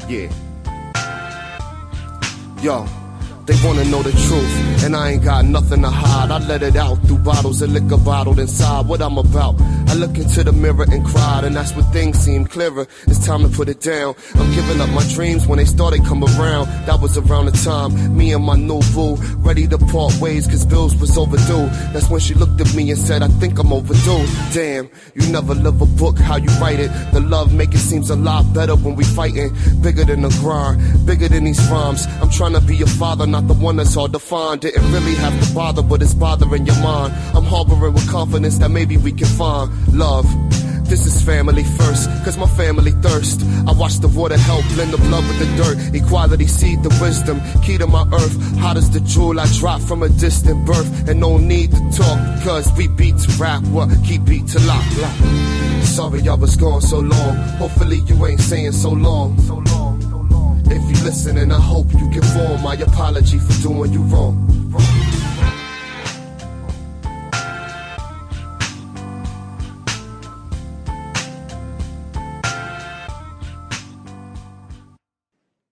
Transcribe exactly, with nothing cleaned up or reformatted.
Yeah. Yo. They wanna know the truth, and I ain't got nothing to hide. I let it out through bottles of liquor bottled inside what I'm about. I look into the mirror and cried, and that's when things seem clearer. It's time to put it down. I'm giving up my dreams when they started come around. That was around the time me and my new boo ready to part ways cause bills was overdue. That's when she looked at me and said, I think I'm overdue. Damn, you never live a book how you write it. The love make it seems a lot better when we fighting. Bigger than the grind, bigger than these rhymes. I'm trying to be your father, not the one that's hard to find. Didn't really have to bother, but it's bothering your mind. I'm harboring with confidence that maybe we can find love. This is family first, cause my family thirst. I watch the water help blend the blood with the dirt. Equality, seed, the wisdom, key to my earth. Hot as the jewel I drop from a distant birth. And no need to talk, cause we beat to rap. What? Keep beat to lock, lock. Sorry I was gone so long. Hopefully you ain't saying so long. So long. If you listen, and I hope you can form my apology for doing you wrong.